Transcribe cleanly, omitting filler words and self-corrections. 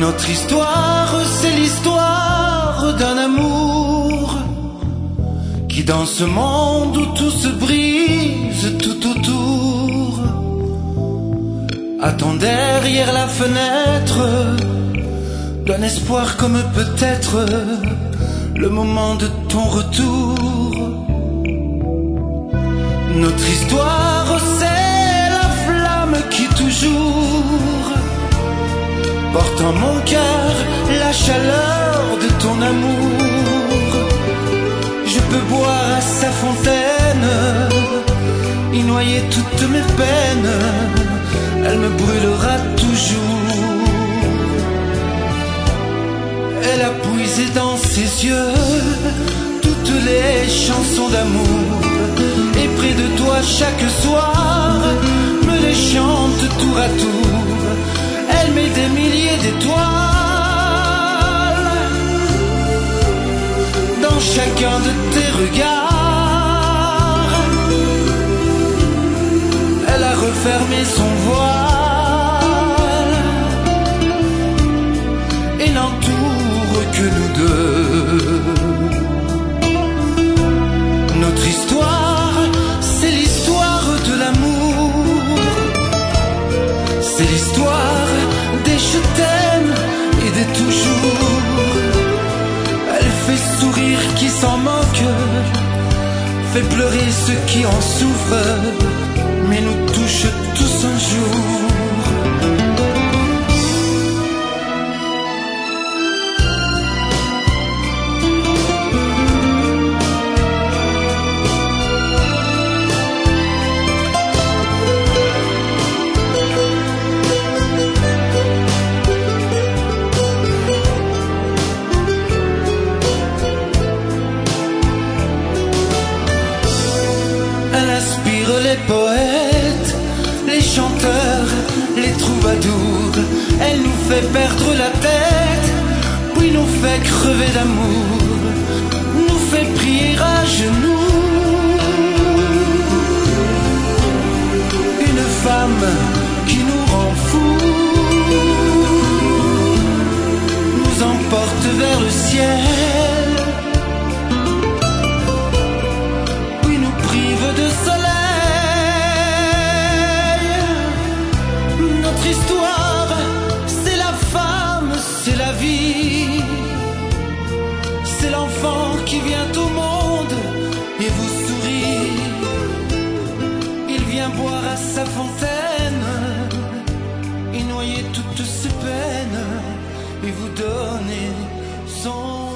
Notre histoire, c'est l'histoire d'un amour qui dans ce monde où tout se brise tout autour attend derrière la fenêtre d'un espoir comme peut-être le moment de ton retour. Notre histoire, c'est la flamme qui toujours porte en mon cœur la chaleur de ton amour. Je peux boire à sa fontaine, y noyer toutes mes peines, elle me brûlera toujours. Elle a puisé dans ses yeux toutes les chansons d'amour, et près de toi chaque soir me les chante tour à tour. Elle met des milliers d'étoiles dans chacun de tes regards. Elle a refermé son voile et n'entoure que nous deux. Notre histoire, c'est l'histoire de l'amour, c'est l'histoire des je t'aime et des toujours. Elle fait sourire qui s'en moque, fait pleurer ceux qui en souffrent, mais nous touche tous un jour. Les poètes, les chanteurs, les troubadours, elle nous fait perdre la tête, puis nous fait crever d'amour, nous fait prier à genoux. Une femme qui nous rend fous, nous emporte vers le ciel, puis nous prive de soleil. Notre histoire, c'est la femme, c'est la vie, c'est l'enfant qui vient au monde et vous sourit. Il vient boire à sa fontaine et noyer toutes ses peines et vous donner son